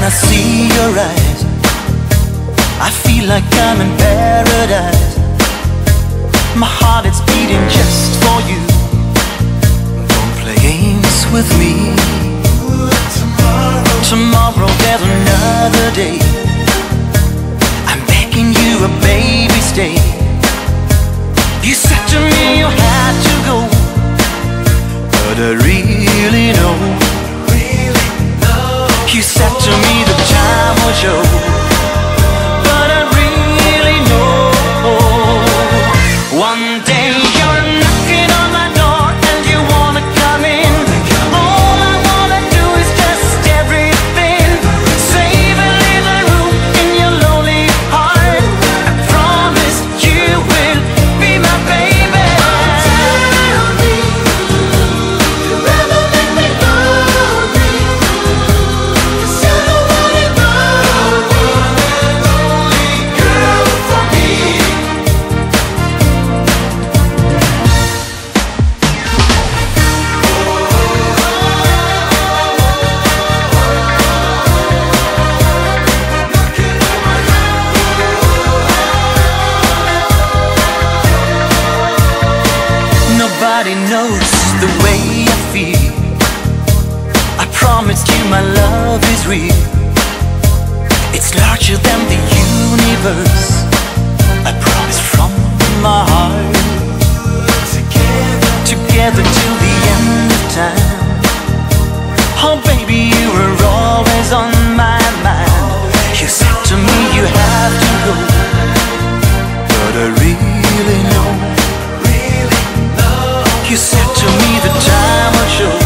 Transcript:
I see your eyes, I feel like I'm in paradise. My heart is beating just for you. Don't play games with me. Tomorrow there's another day. I'm begging you, a baby, stay. You said to me you had to go, but I really know. You said to me the time will show, but I really know. One day you're knocking on my door and you wanna come in. All I wanna do is just everything. Save a little room in your lonely heart. I promise you will be my baby. Tell me you never let me go. Nobody knows the way I feel. I promised you my love is real. It's larger than the universe. I promise from my heart. Together till the end of time. Oh baby, you were always on my mind. You said to me you have to go, but I really know. You said to me the time will show.